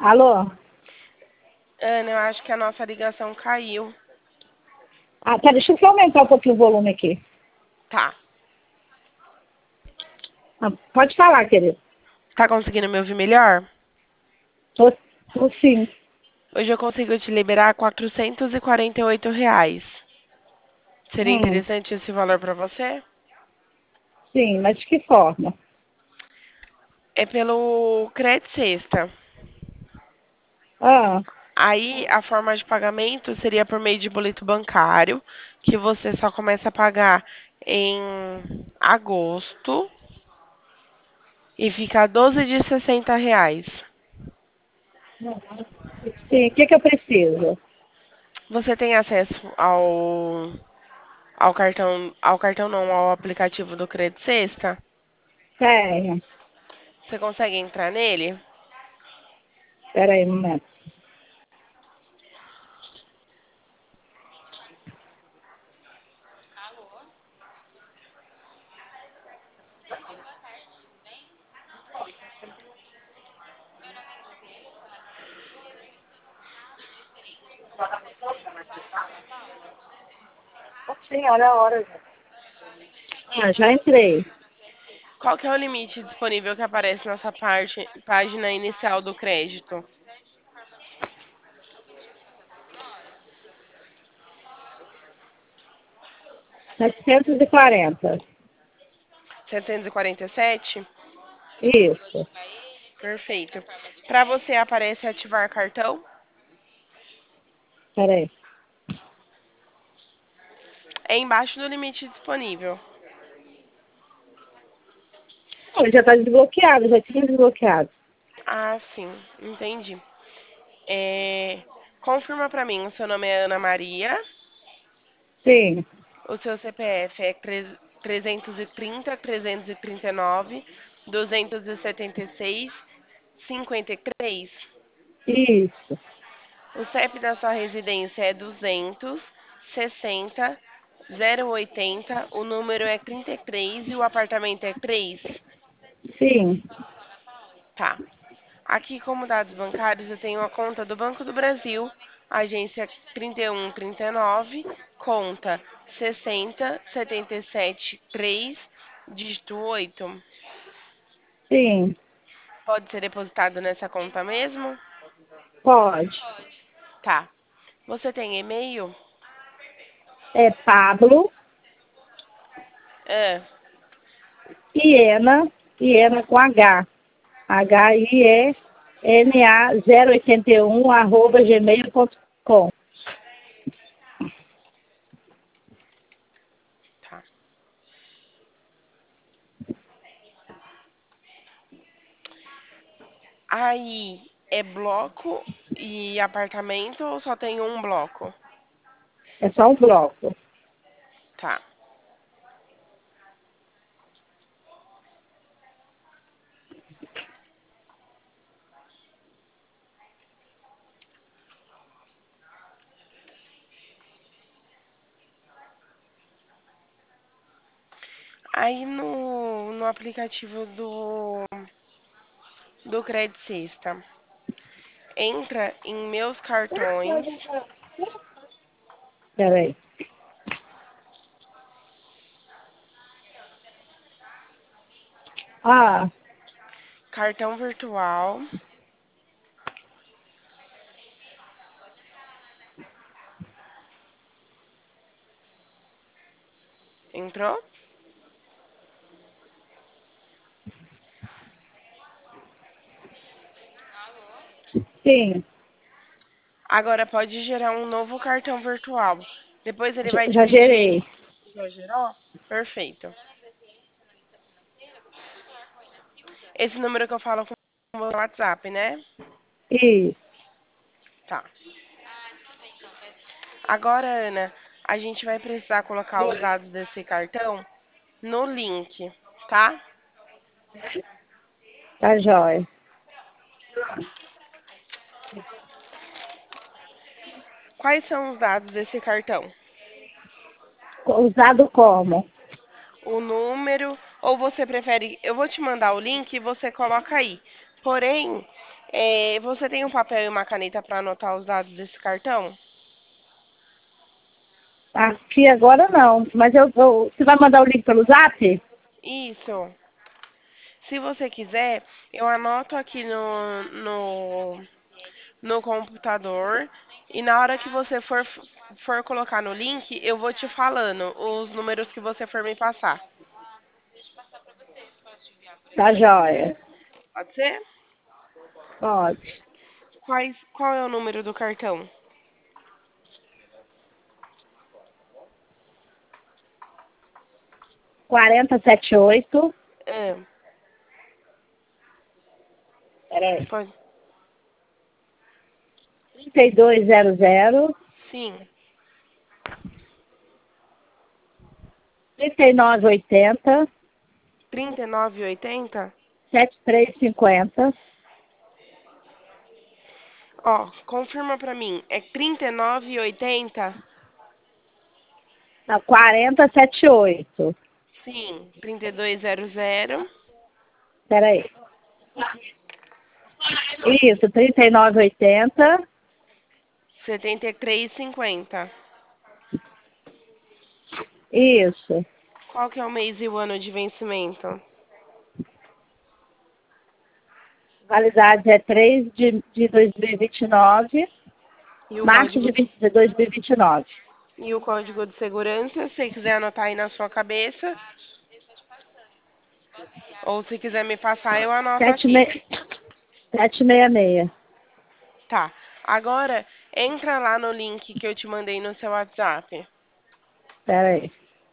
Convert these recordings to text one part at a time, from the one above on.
Alô? Ana, eu acho que a nossa ligação caiu. Ah, tá, deixa eu só aumentar um pouquinho o volume aqui. Tá. Ah, pode falar, querido. Tá conseguindo me ouvir melhor? Tô sim. Hoje eu consigo te liberar R$ 448. Seria Hum, interessante esse valor para você? sim, mas de que forma? É pelo Credit Sexta. Ah, Aí a forma de pagamento seria por meio de boleto bancário, que você só começa a pagar em agosto e fica 12 de R$ 60. sim, o que que eu preciso? Você tem acesso ao cartão não, ao aplicativo do Credit Sexta? Tenho. Você consegue entrar nele? Espera aí um momento. Sim, olha a hora já. Ah, já entrei. Qual que é o limite disponível que aparece nessa página inicial do crédito? 740. 747? Isso. Perfeito. Para você aparece ativar cartão? Espera aí. É embaixo do limite disponível. Não, já está desbloqueado, já tinha desbloqueado. Ah, sim, entendi. Confirma para mim, o seu nome é Ana Maria, Sim, o seu CPF é 330, 339, 276, 53. isso. O CEP da sua residência é 260 080, o número é 33 e o apartamento é 3. Sim, Tá. Aqui, como dados bancários, eu tenho a conta do Banco do Brasil, agência 3139, conta 60 77 3, dígito 8. sim. Pode ser depositado nessa conta mesmo? Pode. Tá. Você tem e-mail? É Pablo, É. Iena com H. HIENA081 @gmail.com. Tá. Aí, é bloco e apartamento ou só tem um bloco? É só um bloco. Tá. Aí no aplicativo do Credit Sexta, entra em meus cartões, Peraí. Ah, cartão virtual, entrou? sim. Agora pode gerar um novo cartão virtual. Depois ele vai te Já pedir. gerei. Já gerou? Perfeito. Esse número que eu falo com o WhatsApp, né? Isso. Tá. Agora, Ana, a gente vai precisar colocar os dados desse cartão no link, tá? Tá jóia. Quais são os dados desse cartão? Usado como? O número, ou você prefere, eu vou te mandar o link e você coloca aí. Porém, Você tem um papel e uma caneta para anotar os dados desse cartão? Aqui agora não, mas você vai mandar o link pelo Zap? Isso. Se você quiser, eu anoto aqui no computador e na hora que você for colocar no link, eu vou te falando os números que você for me passar. Tá joia. Pode ser? Pode. Qual é o número do cartão? 4078. É, Peraí. pode. 3200. Sim. 3980. 39,80. 7350. Ó, confirma pra mim. É 39,80? Não, 4078. Sim. 3200. Peraí. Isso, 3980. 73,50. Isso. Qual que é o mês e o ano de vencimento? Validade é 3 de 2029. E o Março código de 2029. e o código de segurança, se quiser anotar aí na sua cabeça, ou se quiser me passar, eu anoto aqui. 766. Tá. Agora, entra lá no link que eu te mandei no seu WhatsApp. Peraí.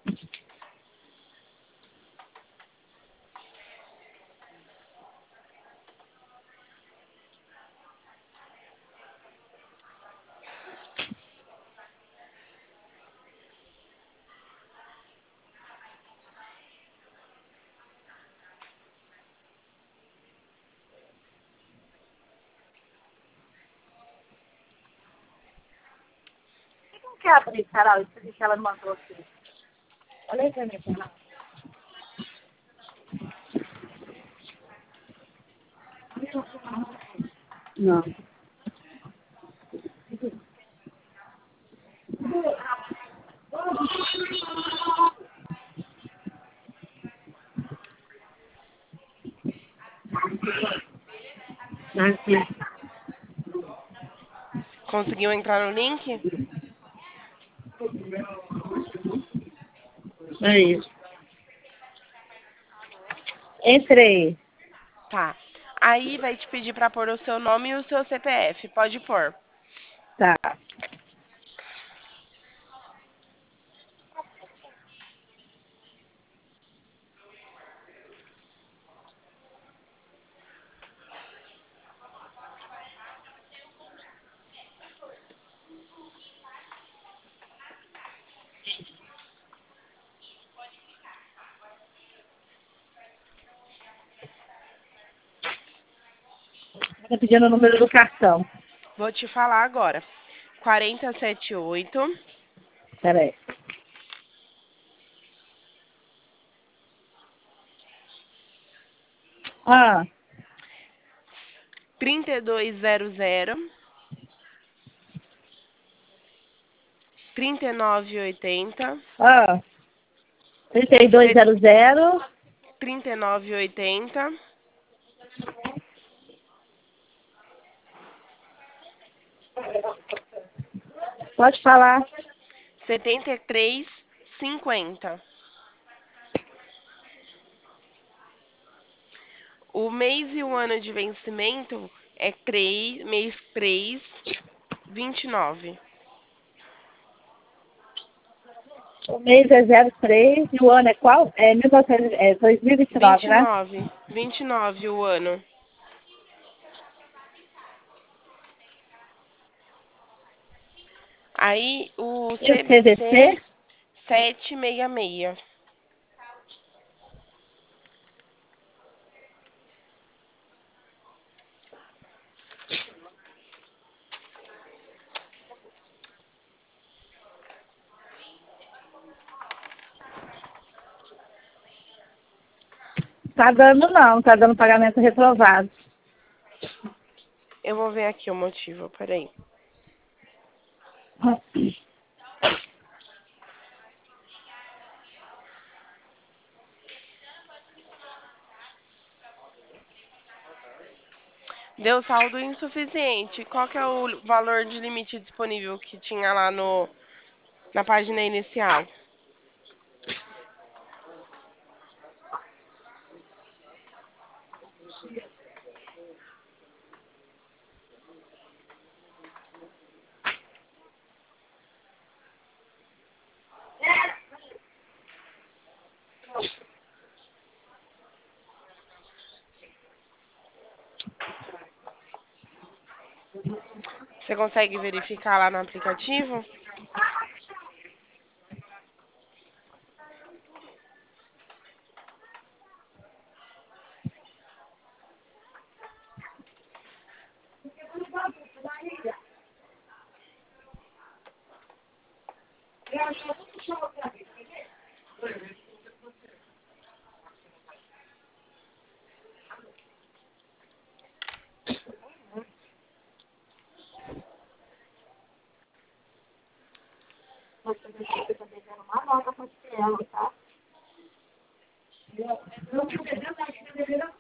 Não quer abrir, Carol, isso que ela mandou aqui. Olha aí pra mim, Carol. Não. Aqui. Conseguiu entrar no link? É isso. Entrei. Tá. Aí vai te pedir para pôr o seu nome e o seu CPF. Pode pôr. Tá. Tá pedindo o número do cartão. Vou te falar agora. 4078 Peraí. Ah, 3200 3980 ah. 3200. 3980 Pode falar. 73,50. O mês e o ano de vencimento é mês 3, 29. O mês é 03 e o ano é qual? É 1900, é 2029, né? 29 o ano. Aí o E o CVC CVC? 766. Tá dando não, tá dando pagamento reprovado. Eu vou ver aqui o motivo, peraí. Deu saldo insuficiente. Qual que é o valor de limite disponível que tinha lá na página inicial? Você consegue verificar lá no aplicativo? Você também dando uma nota para ela, tá? Eu não